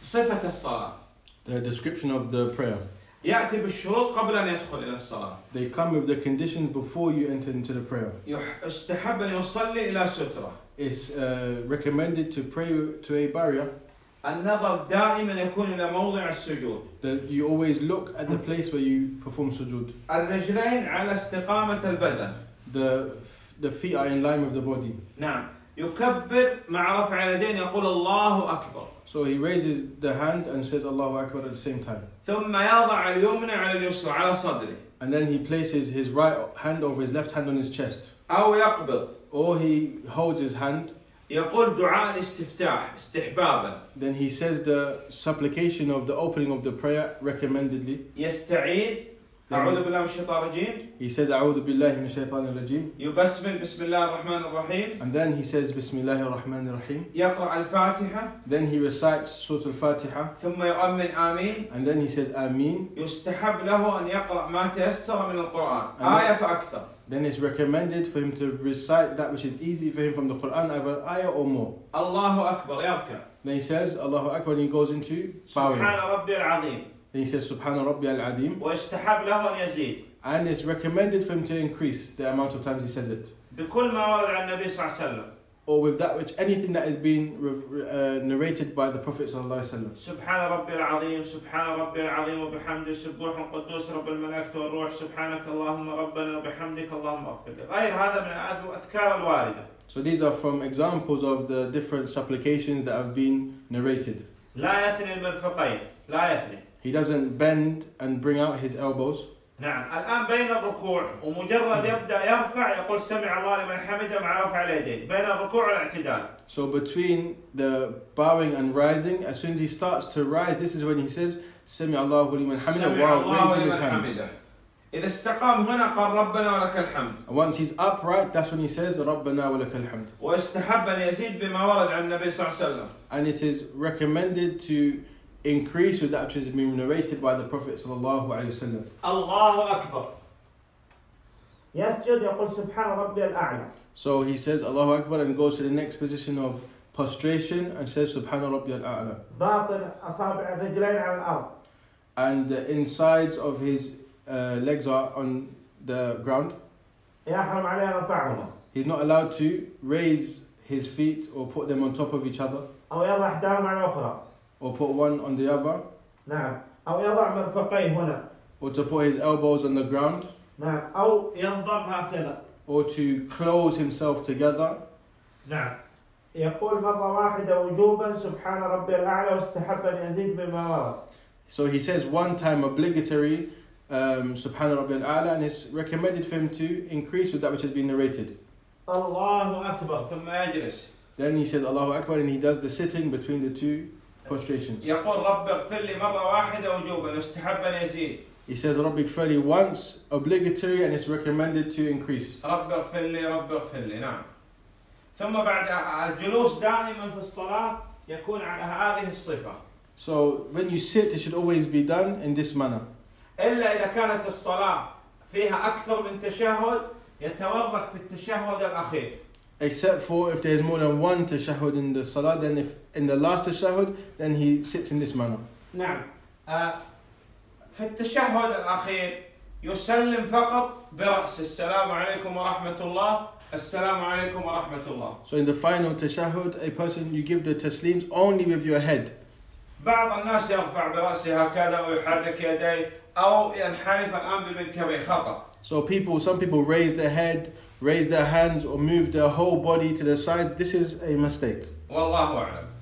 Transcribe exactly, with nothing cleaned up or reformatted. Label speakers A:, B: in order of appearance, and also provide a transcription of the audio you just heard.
A: صفة الصلاة.
B: The description of the prayer.
A: يأتي بالشروط قبل أن يدخل إلى الصلاة.
B: They come with the conditions before you enter into the prayer.
A: يستحب أن يصلي إلى سترة.
B: It's uh, recommended to pray to a barrier.
A: النظر دائما يكون إلى موضع السجود.
B: That you always look at the place where you perform sujood.
A: الرجلين على استقامة البدن.
B: The the feet are in line with the body.
A: نعم. يكبر مع رفع اليدين يقول الله أكبر.
B: So he raises the hand and says Allahu Akbar at the same time.
A: ثم يضع اليمنى على اليسرى على صدره.
B: And then he places his right hand over his left hand on his chest.
A: أو يقبض.
B: Or he holds his hand.
A: يقول دعاء الاستفتاح استحبابا.
B: Then he says the supplication of the opening of the prayer recommendedly.
A: يستعيذ أعوذ بالله من الشيطان الرجيم.
B: He says أعوذ بالله من الشيطان الرجيم.
A: يبسمل بسم الله الرحمن الرحيم.
B: And then he says بسم الله الرحمن الرحيم.
A: يقرأ الفاتحة.
B: Then he recites Surah Al-Fatiha.
A: ثم يؤمن آمين.
B: And then he says Ameen.
A: يستحب له أن يقرأ ما تيسر من القرآن آية فأكثر.
B: Then it's recommended for him to recite that which is easy for him from the Quran, either ayah or more.
A: الله أكبر يركع.
B: Then he says Allahu Akbar and he goes into bowing.
A: سبحان ربي العظيم.
B: Then he says Subhana Rabbi al-Azim.
A: ويستحب له أن يزيد.
B: And it's recommended for him to increase the amount of times he says it.
A: بكل ما ورد عن النبي صلى الله عليه وسلم.
B: Or with that which, anything that is being uh, narrated by the Prophet sallallahu alaihi wasallam.
A: سبحان ربي العظيم سبحان ربي العظيم وبحمده سبوح قدوس رب الملائكة والروح سبحانك اللهم ربنا وبحمدك اللهم اغفر لي. غير هذا من الأذكار الواردة.
B: So these are from examples of the different supplications that have been narrated.
A: لا يثني المرفقين. لا يثني.
B: He doesn't bend and bring out his elbows.
A: نعم الآن بين الركوع ومجرد يبدأ يرفع يقول سمع الله لمن حمده مع رفع اليدين بين الركوع والاعتدال.
B: So between the bowing and rising, as soon as he starts to rise, this is when he says سمع الله لمن حمده while raising his hands.
A: إذا استقام هنا قال ربنا ولك الحمد.
B: And once he's upright, that's when he says ربنا ولك الحمد.
A: ويستحب أن يزيد بما ورد عن النبي صلى الله عليه وسلم.
B: And it is recommended to increase with that which has been narrated by the Prophet sallallahu alaihi wasallam.
A: الله أكبر. يسجد يقول سبحان ربي الأعلى.
B: So he says Allahu Akbar and goes to the next position of prostration and says Subhana Rabbi al-A'la.
A: باطن أصابع الرجلين على الأرض.
B: And the insides of his uh, legs are on the ground.
A: يحرم عليه رفعهما.
B: He's not allowed to raise his feet or put them on top of each other.
A: أو يضع إحداهما على الأخرى.
B: Or put one on the other.
A: نعم. أو يضع مرفقيه هنا.
B: Or to put his elbows on the ground.
A: نعم. أو ينضم هكذا.
B: Or to close himself together.
A: نعم. يقول مرة واحدة وجوبا سبحان ربي الأعلى واستحب أن يزيد بما ورد.
B: So he says one time obligatory um, Subhana Rabbi al-A'la, and it's recommended for him to increase with that which has been narrated.
A: الله أكبر ثم يجلس.
B: Then he says Allahu Akbar and he does the sitting between the two prostrations.
A: يقول رب اغفر لي مرة واحدة وجوبا واستحب أن يزيد.
B: He says Rabbi Ighfirli once obligatory and it's recommended to increase.
A: رب اغفر لي رب اغفر لي نعم. ثم بعد الجلوس دائما في الصلاة يكون على هذه الصفة.
B: So when you sit, it should always be done in this manner.
A: إلا إذا كانت الصلاة فيها أكثر من تشهد يتورك في التشهد الأخير.
B: Except for if there's more than one tashahhud in the salah, then if in the last tashahhud, then he sits in this manner.
A: نعم. في التشهد الأخير يسلم فقط برأس السلام عليكم ورحمة الله السلام عليكم ورحمة الله.
B: So in the final tashahhud, a person, you give the taslims only with your head.
A: بعض الناس يرفع برأسه هكذا ويحرك يديه أو ينحرف الآن بمنكبه خطأ.
B: So people, some people raise their head, raise their hands or move their whole body to the sides. This is a mistake.
A: والله أعلم.